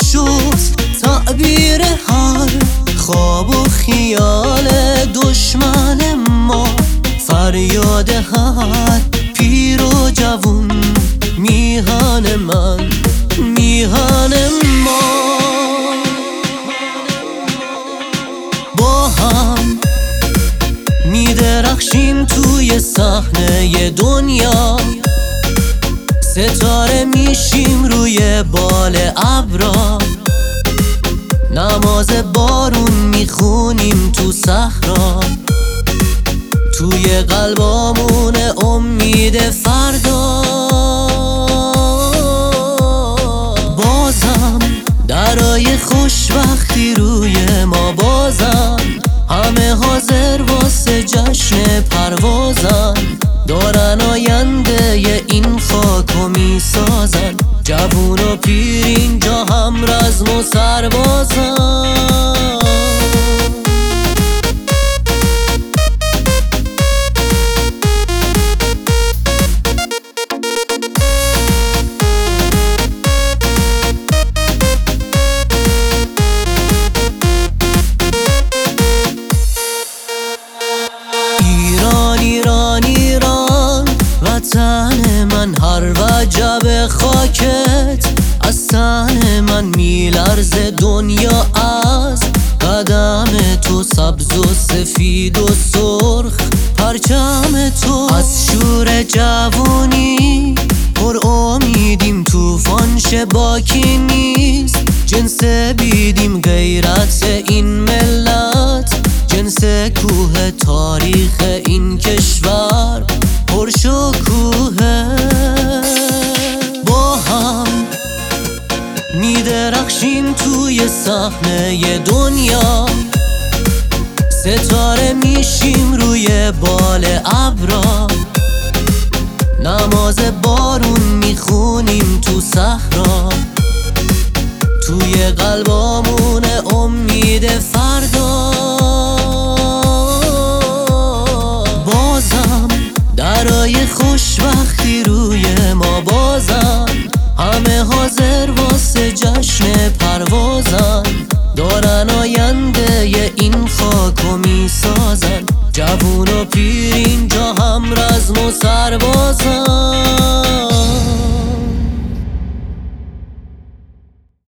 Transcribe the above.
شد تعبیر هر خواب و خیال دشمن ما، فریاد هر پیر و جوون، میهن من، میهن ما. با هم میدرخشیم توی صحنه دنیا، ستاره میشیم روی بال ابرا، نماز بارون میخونیم تو صحرا، توی قلبامون امید فردا. بازم درای خوشبختی روی ما بازن، همه حاضر واسه جشن پروازن، دارن آینده این خاکو میسازن، جوون و پیر اینجا هم رزم و سربازن. وطن من، هر وجب خاکت از تن من میلرزه، دنیا از قدم تو، سبز و سفید و سرخ پرچم تو. از شور جوونی پر امیدیم، طوفان باکی نیست، جنس بیدیم غیرت این ملت، جنس کوه تاریخ این کشور پرشکوهه. با هم میدرخشیم توی صحنه دنیا، ستاره میشیم روی بال ابرا، نماز بارون میخونیم تو صحرا، توی قلبامون امید فردا. بازم درای خوشبختی روی ما بازن، همه حاضر واسه جشن پروازن، دارن آینده این خاکو میسازن، جوون و پیر اینجا هم رزم و سربازن.